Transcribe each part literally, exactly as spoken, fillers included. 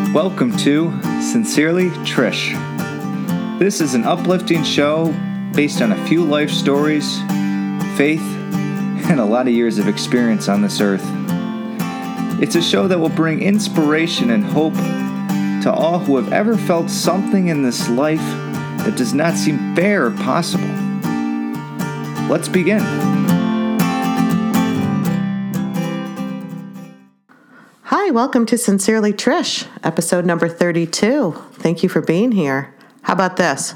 Welcome to Sincerely Trish. This is an uplifting show based on a few life stories, faith, and a lot of years of experience on this earth. It's a show that will bring inspiration and hope to all who have ever felt something in this life that does not seem fair or possible. Let's begin. Hi, welcome to Sincerely Trish, episode number thirty-two. Thank you for being here. How about this?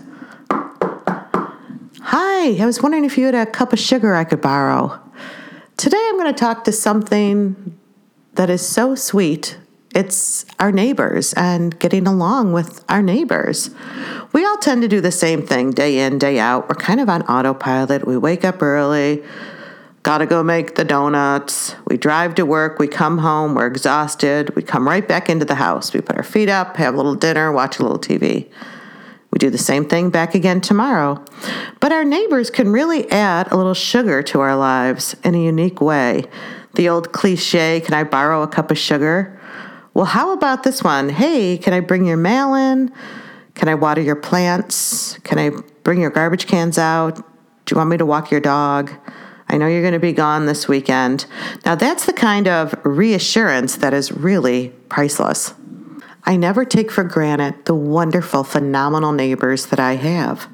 Hi, I was wondering if you had a cup of sugar I could borrow. Today I'm going to talk to something that is so sweet. It's our neighbors and getting along with our neighbors. We all tend to do the same thing day in, day out. We're kind of on autopilot. We wake up early, gotta go make the donuts. We drive to work, we come home, we're exhausted. We come right back into the house. We put our feet up, have a little dinner, watch a little T V. We do the same thing back again tomorrow. But our neighbors can really add a little sugar to our lives in a unique way. The old cliche, can I borrow a cup of sugar? Well, how about this one? Hey, can I bring your mail in? Can I water your plants? Can I bring your garbage cans out? Do you want me to walk your dog? I know you're going to be gone this weekend. Now, that's the kind of reassurance that is really priceless. I never take for granted the wonderful, phenomenal neighbors that I have.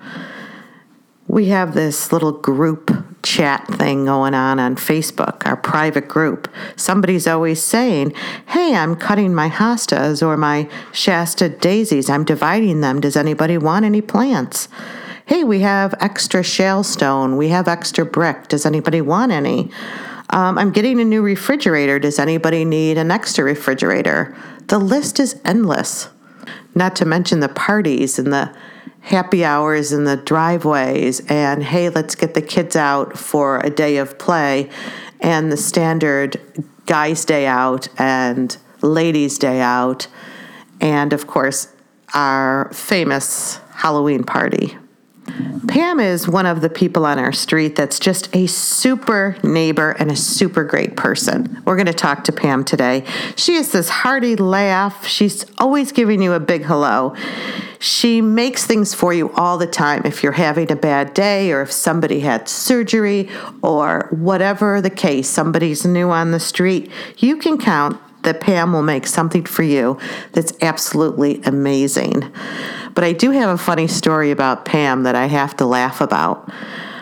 We have this little group chat thing going on on Facebook, our private group. Somebody's always saying, hey, I'm cutting my hostas or my Shasta daisies. I'm dividing them. Does anybody want any plants? Hey, we have extra shale stone. We have extra brick. Does anybody want any? Um, I'm getting a new refrigerator. Does anybody need an extra refrigerator? The list is endless. Not to mention the parties and the happy hours in the driveways. And hey, let's get the kids out for a day of play. And the standard guys' day out and ladies' day out. And of course, our famous Halloween party. Pam is one of the people on our street that's just a super neighbor and a super great person. We're going to talk to Pam today. She has this hearty laugh. She's always giving you a big hello. She makes things for you all the time. If you're having a bad day or if somebody had surgery or whatever the case, somebody's new on the street, you can count that Pam will make something for you that's absolutely amazing. But I do have a funny story about Pam that I have to laugh about.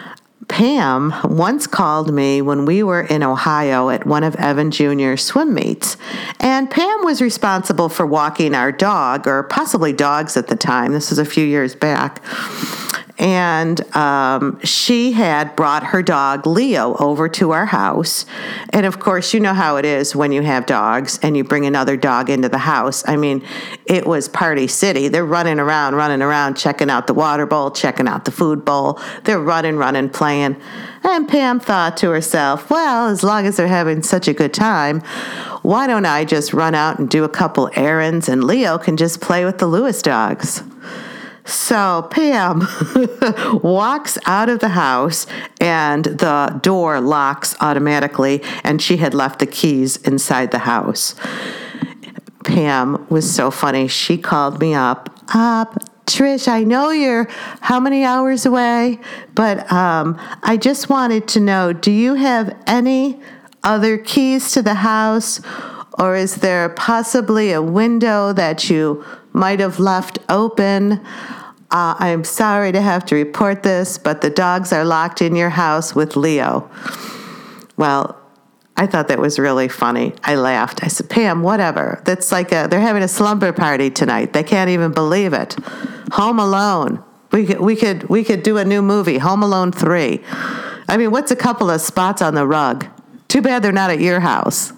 Pam once called me when we were in Ohio at one of Evan Junior's swim meets. And Pam was responsible for walking our dog, or possibly dogs at the time. This was a few years back. And um, she had brought her dog, Leo, over to our house. And of course, you know how it is when you have dogs and you bring another dog into the house. I mean, it was Party City. They're running around, running around, checking out the water bowl, checking out the food bowl. They're running, running, playing. And Pam thought to herself, well, as long as they're having such a good time, why don't I just run out and do a couple errands and Leo can just play with the Lewis dogs? So Pam walks out of the house and the door locks automatically, and she had left the keys inside the house. Pam was so funny. She called me up. Up, Trish, I know you're how many hours away, but um, I just wanted to know, do you have any other keys to the house, or is there possibly a window that you might have left open? Uh, I'm sorry to have to report this, but the dogs are locked in your house with Leo. Well, I thought that was really funny. I laughed. I said, Pam, whatever. That's like a, they're having a slumber party tonight. They can't even believe it. Home Alone. We could, we could, we could do a new movie, Home Alone three. I mean, what's a couple of spots on the rug? Too bad they're not at your house.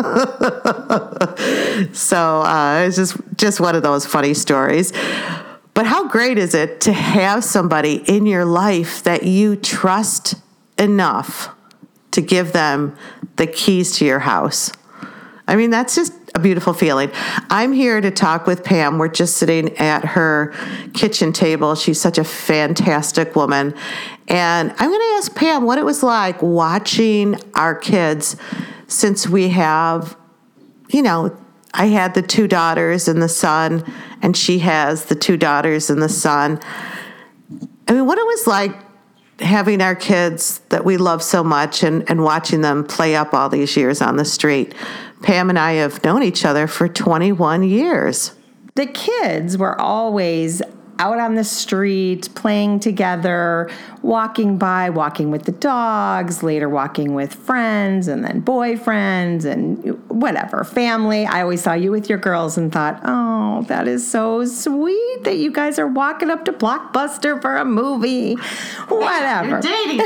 So uh, it's just, just one of those funny stories. But how great is it to have somebody in your life that you trust enough to give them the keys to your house? I mean, that's just a beautiful feeling. I'm here to talk with Pam. We're just sitting at her kitchen table. She's such a fantastic woman. And I'm going to ask Pam what it was like watching our kids, since we have, you know, I had the two daughters and the son, and she has the two daughters and the son. I mean, what it was like having our kids that we love so much and, and watching them play up all these years on the street. Pam and I have known each other for twenty-one years. The kids were always out on the street, playing together, walking by, walking with the dogs, later walking with friends and then boyfriends and whatever, family. I always saw you with your girls and thought, oh, that is so sweet that you guys are walking up to Blockbuster for a movie. Whatever. You're dating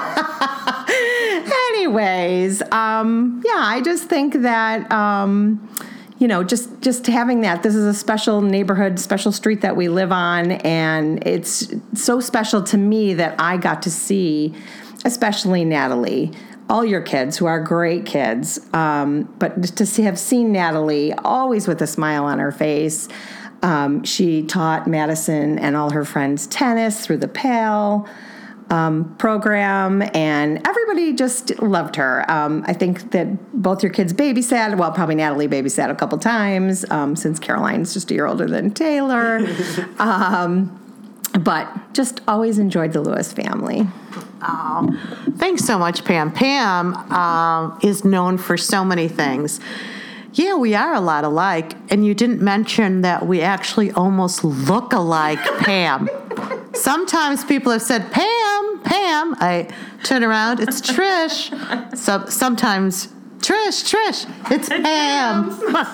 Anyways, um, yeah, I just think that... Um, You know, just, just having that. This is a special neighborhood, special street that we live on, and it's so special to me that I got to see, especially Natalie, all your kids who are great kids, um, but to see, have seen Natalie always with a smile on her face. Um, she taught Madison and all her friends tennis through the Pal Um, program, and everybody just loved her. Um, I think that both your kids babysat, well, probably Natalie babysat a couple times, um, since Caroline's just a year older than Taylor. um, but just always enjoyed the Lewis family. Oh, thanks so much, Pam. Pam um, is known for so many things. Yeah, we are a lot alike, and you didn't mention that we actually almost look alike, Pam. Sometimes people have said, Pam, Pam. I turn around, it's Trish. So sometimes, Trish, Trish, it's Pam.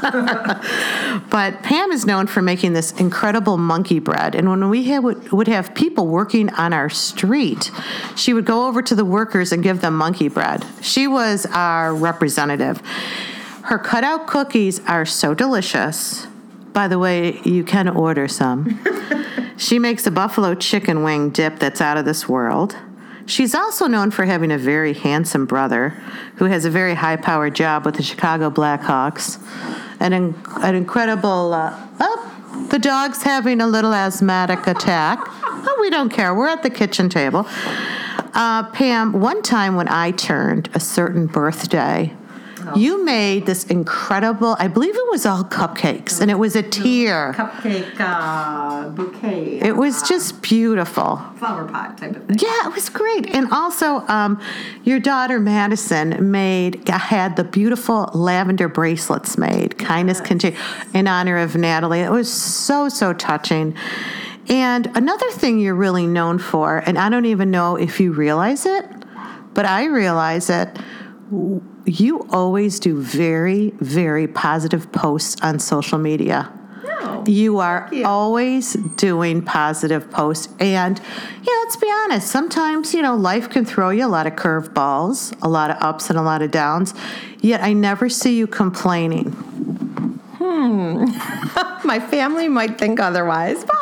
But Pam is known for making this incredible monkey bread. And when we had, would have people working on our street, she would go over to the workers and give them monkey bread. She was our representative. Her cutout cookies are so delicious. By the way, you can order some. She makes a buffalo chicken wing dip that's out of this world. She's also known for having a very handsome brother who has a very high-powered job with the Chicago Blackhawks. An, in, an incredible... Uh, oh, the dog's having a little asthmatic attack. Oh, we don't care. We're at the kitchen table. Uh, Pam, one time when I turned a certain birthday... You made this incredible, I believe it was all cupcakes, and it was a tier. Cupcake uh, bouquet. It was just beautiful. Flower pot type of thing. Yeah, it was great. And also, um, your daughter Madison made had the beautiful lavender bracelets made, Kindness Continue, in honor of Natalie. It was so, so touching. And another thing you're really known for, and I don't even know if you realize it, but I realize it, you always do very, very positive posts on social media. No. You are you. always doing positive posts. And, yeah, let's be honest. Sometimes, you know, life can throw you a lot of curveballs, a lot of ups and a lot of downs. Yet I never see you complaining. Hmm. My family might think otherwise, but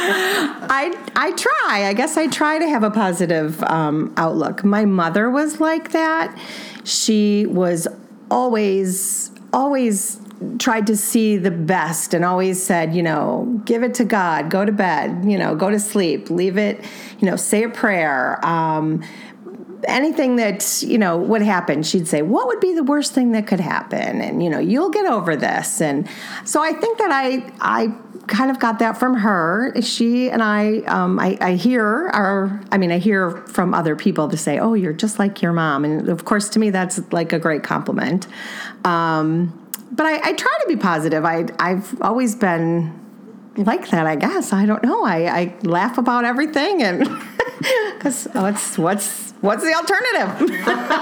I I try. I guess I try to have a positive um, outlook. My mother was like that. She was always, always tried to see the best and always said, you know, give it to God, go to bed, you know, go to sleep, leave it, you know, say a prayer. Um, anything that, you know, would happen, she'd say, what would be the worst thing that could happen? And, you know, you'll get over this. And so I think that I, I kind of got that from her. She and I, um, I, I hear our, I mean, I hear from other people to say, oh, you're just like your mom. And of course, to me, that's like a great compliment. Um, but I, I try to be positive. I, I've always been like that, I guess. I don't know. I, I laugh about everything, and because what's what's what's the alternative?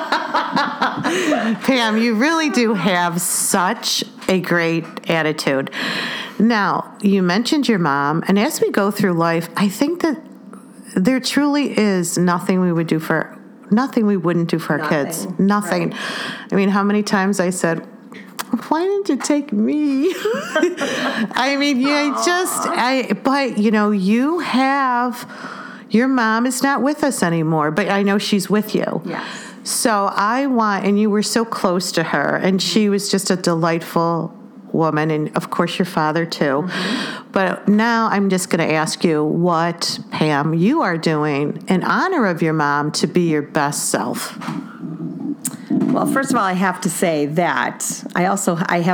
Pam, you really do have such a great attitude. Now, you mentioned your mom, and as we go through life, I think that there truly is nothing we would do for nothing we wouldn't do for our Nothing. kids. Nothing. Right. I mean, how many times I said, why didn't you take me? I mean, yeah, Aww. just, I, but, you know, you have, your mom is not with us anymore, but I know she's with you. Yes. So I want, and you were so close to her, and she was just a delightful woman, and of course your father too. Mm-hmm. But now I'm just going to ask you what, Pam, you are doing in honor of your mom to be your best self. Well, first of all, I have to say that I also I have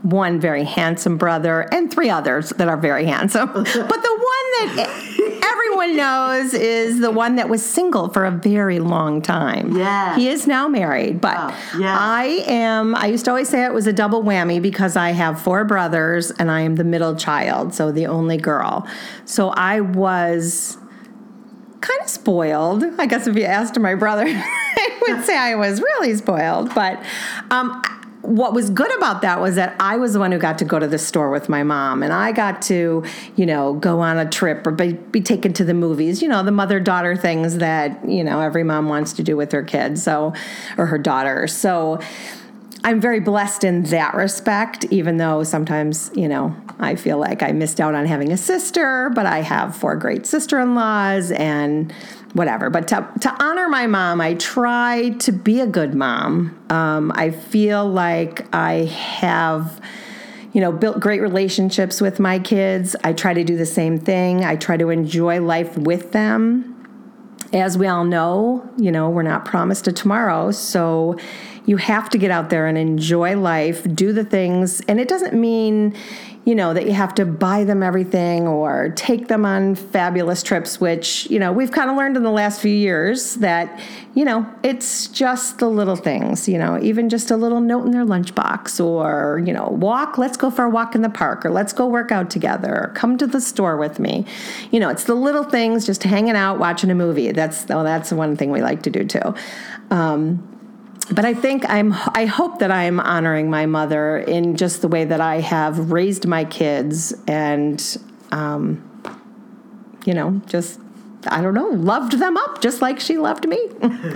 one very handsome brother and three others that are very handsome. But the one that everyone knows is the one that was single for a very long time. Yeah. He is now married, but oh, yeah. I am, I used to always say it was a double whammy because I have four brothers and I am the middle child, so the only girl. So I was kind of spoiled. I guess if you asked my brother, I would say I was really spoiled. But um, what was good about that was that I was the one who got to go to the store with my mom, and I got to, you know, go on a trip or be, be taken to the movies, you know, the mother-daughter things that, you know, every mom wants to do with her kids, so, or her daughter. So I'm very blessed in that respect, even though sometimes, you know, I feel like I missed out on having a sister, but I have four great sister-in-laws and whatever. But to, to honor my mom, I try to be a good mom. Um, I feel like I have, you know, built great relationships with my kids. I try to do the same thing. I try to enjoy life with them. As we all know, you know, we're not promised a tomorrow, so you have to get out there and enjoy life, do the things, and it doesn't mean, you know, that you have to buy them everything or take them on fabulous trips, which, you know, we've kind of learned in the last few years that, you know, it's just the little things, you know, even just a little note in their lunchbox or, you know, walk, let's go for a walk in the park or let's go work out together or come to the store with me. You know, it's the little things, just hanging out, watching a movie. That's, oh, that's one thing we like to do too. Um, But I think I'm, I hope that I'm honoring my mother in just the way that I have raised my kids and, um, you know, just, I don't know, loved them up just like she loved me.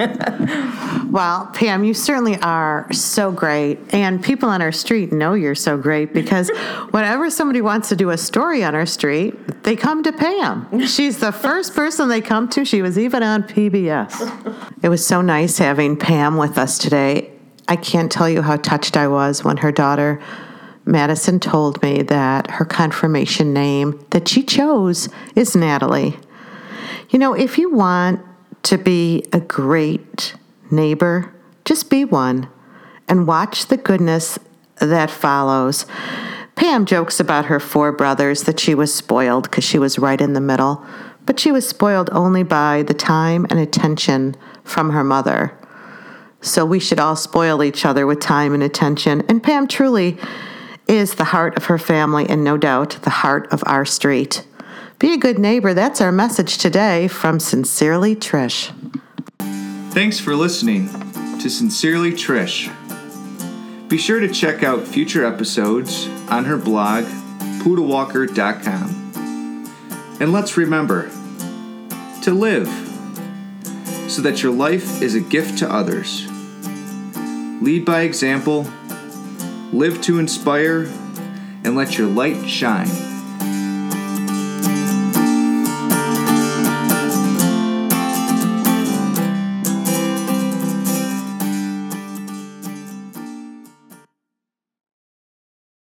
Well, Pam, you certainly are so great. And people on our street know you're so great because whenever somebody wants to do a story on our street, they come to Pam. She's the first person they come to. She was even on P B S. It was so nice having Pam with us today. I can't tell you how touched I was when her daughter, Madison, told me that her confirmation name that she chose is Natalie. You know, if you want to be a great neighbor, just be one and watch the goodness that follows. Pam jokes about her four brothers that she was spoiled because she was right in the middle, but she was spoiled only by the time and attention from her mother. So we should all spoil each other with time and attention. And Pam truly is the heart of her family and no doubt the heart of our street. Be a good neighbor. That's our message today from Sincerely Trish. Thanks for listening to Sincerely Trish. Be sure to check out future episodes on her blog, poodle walker dot com. And let's remember to live so that your life is a gift to others. Lead by example, live to inspire, and let your light shine.